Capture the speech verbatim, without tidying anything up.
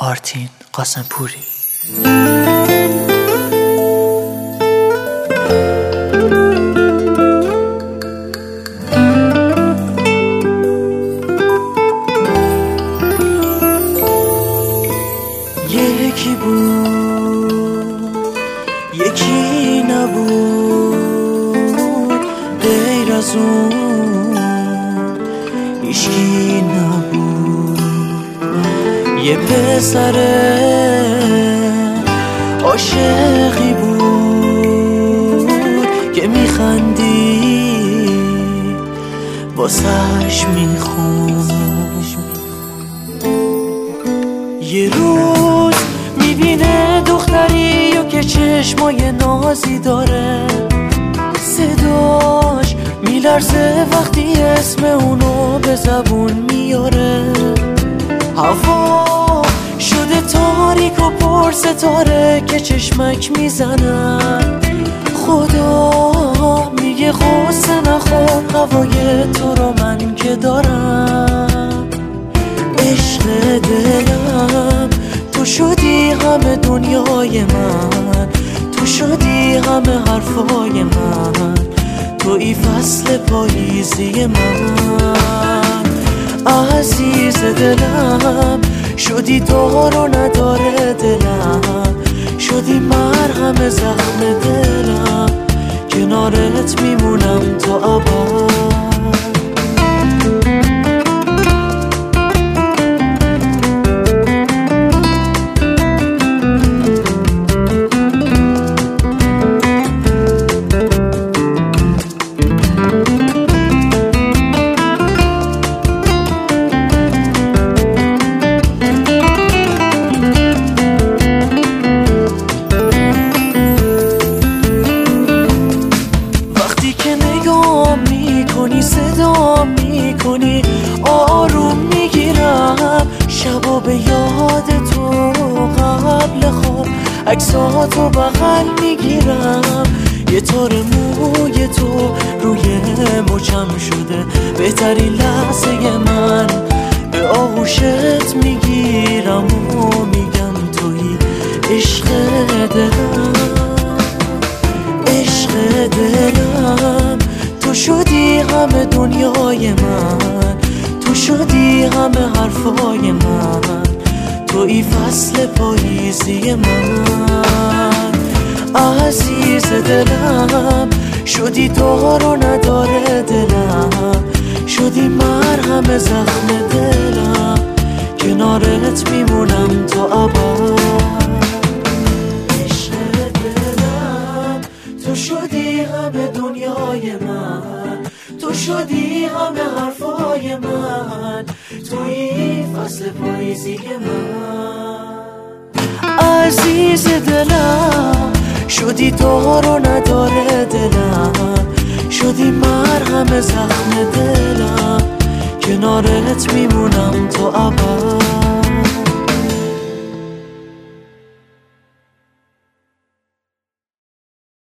آرتین قاسمپوری. یکی بود یکی نبود، غیر از اون هیچکی نبود. یه پسر عاشقی بود که میخندی واسش میخون. یه روز میبینه دختری و که چشمای نازی داره، صداش میلرزه وقتی اسم اونو به زبون میاره. هوا شده تاریک و پر ستاره که چشمک میزنن. خدا میگه غصه نخور، هوای تو رو من که دارم. عشق دلم تو شدی همه دنیای من، تو شدی همه حرفای من، توی فصل پاییزی من. عزیز دلم شدی دار و نداره دلم، شدی مرهم زخم دلم، کنارت میمونم تا ابد. صدا میکنی آروم میگیرم، شبا به یاد تو قبل خواب عکساتو بغل میگیرم. یه تار موی تو روی مچم شده، بهترین لحظه من به آغوشت میگیرم و میگم توی عشق دلم. عشق دلم تو شدی همه دنیای من، تو شدی همه حرفای من، توی فصل پاییزی من. عزیز دلم شدی دار و نداره دلم، شدی مرهم زخم دلم، کنارت میمونم تا ابد. عشق دلم تو شدی همه دنیای من، تو شدی همه حرفای من، توی فصل پاییزی من. عزیز دلم شدی دار و نداره دلم، شدی مرهم زخم دلم، کنارت میمونم تا ابد.